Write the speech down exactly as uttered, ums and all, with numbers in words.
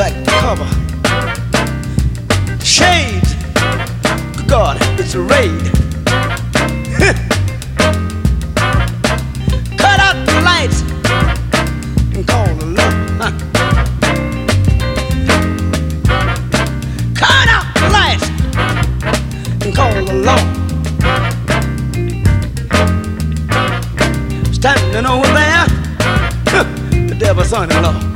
back cover. Shades, good God, it's a raid. Cut out the lights and call the law. Huh. Cut out the lights and call the law. Standing over there, huh, the devil's son-in-law.